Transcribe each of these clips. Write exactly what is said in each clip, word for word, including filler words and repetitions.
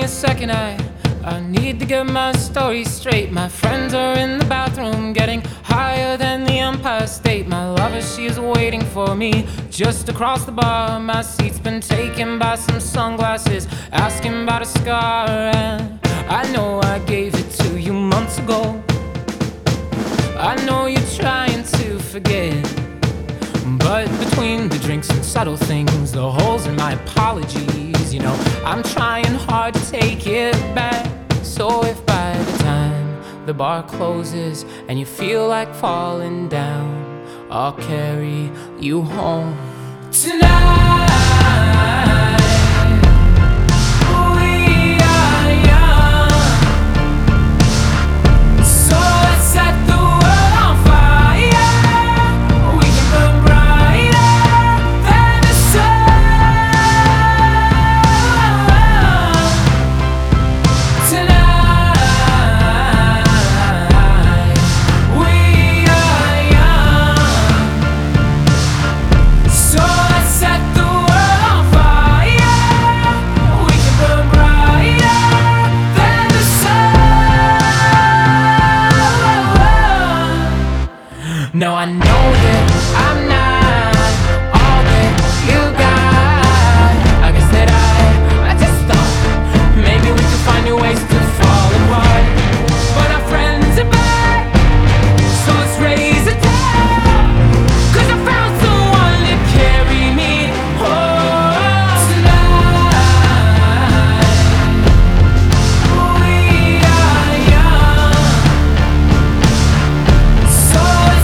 second. I, I need to get my story straight. My friends are in the bathroom getting higher than the Empire State. My lover, she is waiting for me just across the bar. My seat's been taken by some sunglasses asking about a scar. And I know I gave it to you months ago. I know you're trying to forget, but between the drinks and subtle things, the holes in my apologies, you know, I'm trying hard to take it back. So if by the time the bar closes and you feel like falling down, I'll carry you home tonight. No, I know that I'm not all that you got. I guess that I, I just thought maybe we could find new ways to fall apart. But our friends are back, so let's raise a toast, 'cause I found someone to carry me home tonight. We are young, so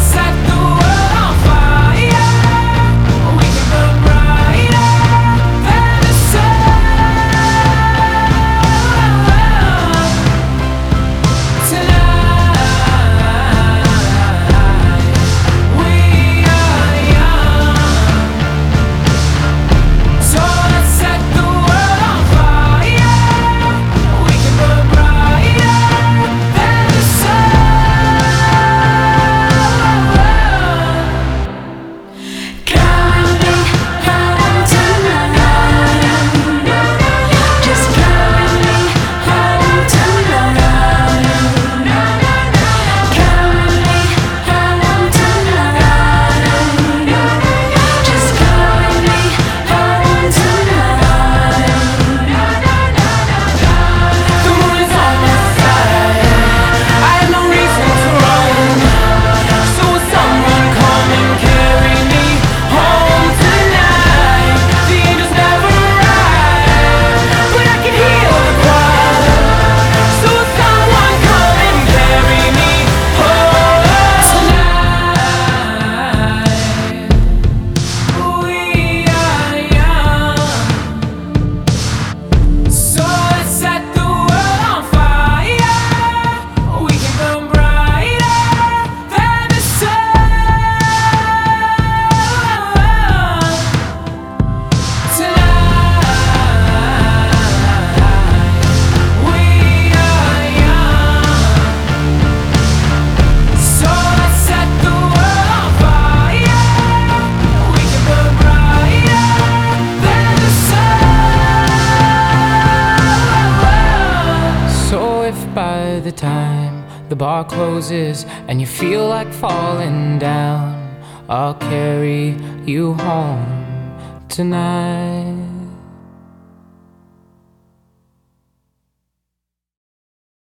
by the time the bar closes and you feel like falling down, I'll carry you home tonight.